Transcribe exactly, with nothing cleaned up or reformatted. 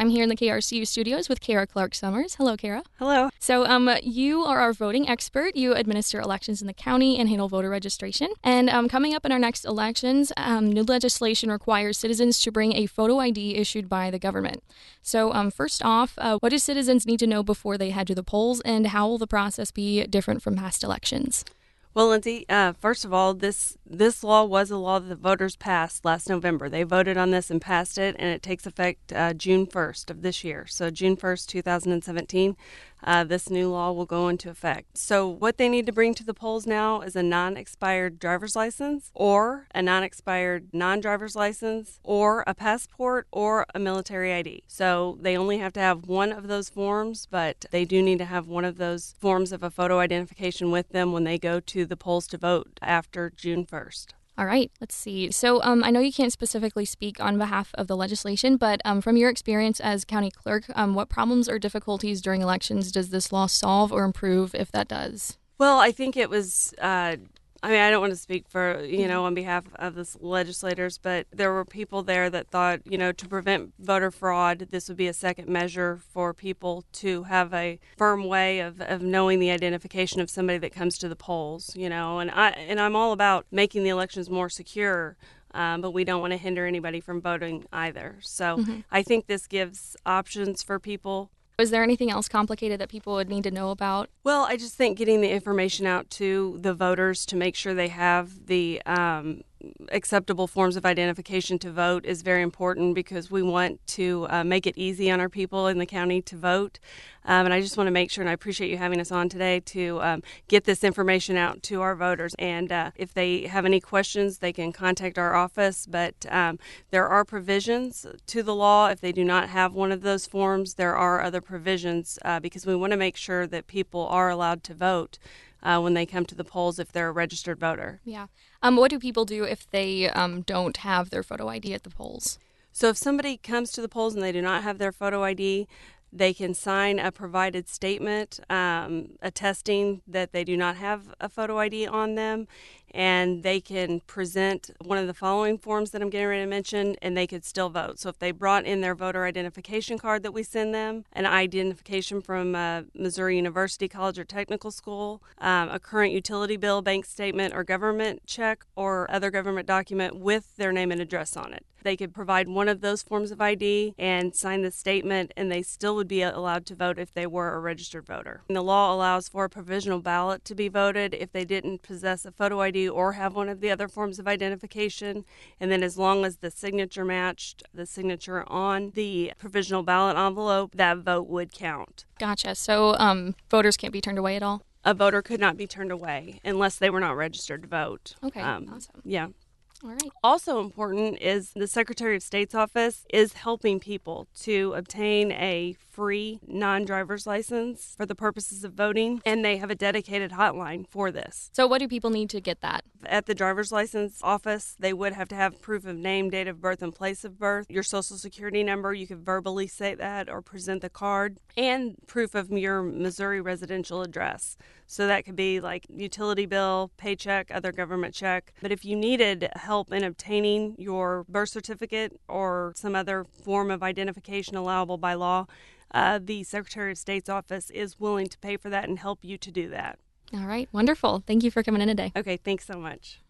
I'm here in the K R C U studios with Kara Clark Summers. Hello, Kara. Hello. So um, you are our voting expert. You administer elections in the county and handle voter registration. And um, coming up in our next elections, um, new legislation requires citizens to bring a photo I D issued by the government. So um, first off, uh, what do citizens need to know before they head to the polls, and how will the process be different from past elections? Well, Lindsay, uh, first of all, this this law was a law that the voters passed last November. They voted on this and passed it, and it takes effect uh, June first of this year. So June first, two thousand seventeen, uh, this new law will go into effect. So what they need to bring to the polls now is a non-expired driver's license, or a non-expired non-driver's license, or a passport, or a military I D. So they only have to have one of those forms, but they do need to have one of those forms of a photo identification with them when they go to the polls to vote after June first. All right, let's see. So um, I know you can't specifically speak on behalf of the legislation, but um, from your experience as county clerk, um, what problems or difficulties during elections does this law solve or improve, if that does? Well, I think it was, uh, I mean, I don't want to speak for, you know, on behalf of the legislators, but there were people there that thought, you know, to prevent voter fraud, this would be a second measure for people to have a firm way of, of knowing the identification of somebody that comes to the polls, you know, and, I, and I'm all about making the elections more secure. Um, but we don't want to hinder anybody from voting either. So mm-hmm. I think this gives options for people. Is there anything else complicated that people would need to know about? Well, I just think getting the information out to the voters to make sure they have the um, acceptable forms of identification to vote is very important, because we want to uh, make it easy on our people in the county to vote. Um, and I just want to make sure, and I appreciate you having us on today, to um, get this information out to our voters. And uh, if they have any questions, they can contact our office. But um, there are provisions to the law. If they do not have one of those forms, there are other provisions, uh, because we want to make sure that people are allowed to vote Uh, when they come to the polls if they're a registered voter. Yeah. Um, what do people do if they um, don't have their photo I D at the polls? So if somebody comes to the polls and they do not have their photo I D, they can sign a provided statement um, attesting that they do not have a photo I D on them, and they can present one of the following forms that I'm getting ready to mention, and they could still vote. So if they brought in their voter identification card that we send them, an identification from uh, Missouri University College or Technical School, um, a current utility bill, bank statement, or government check, or other government document with their name and address on it. They could provide one of those forms of I D and sign the statement, and they still would be allowed to vote if they were a registered voter. And the law allows for a provisional ballot to be voted if they didn't possess a photo I D or have one of the other forms of identification. And then as long as the signature matched the signature on the provisional ballot envelope, that vote would count. Gotcha. So um, voters can't be turned away at all? A voter could not be turned away unless they were not registered to vote. Okay, um, awesome. Yeah. All right. Also important is the Secretary of State's office is helping people to obtain a free non-driver's license for the purposes of voting, and they have a dedicated hotline for this. So what do people need to get that? At the driver's license office, they would have to have proof of name, date of birth, and place of birth, your social security number. You could verbally say that or present the card, and proof of your Missouri residential address. So that could be like utility bill, paycheck, other government check. But if you needed help in obtaining your birth certificate or some other form of identification allowable by law, uh, the Secretary of State's office is willing to pay for that and help you to do that. All right. Wonderful. Thank you for coming in today. Okay. Thanks so much.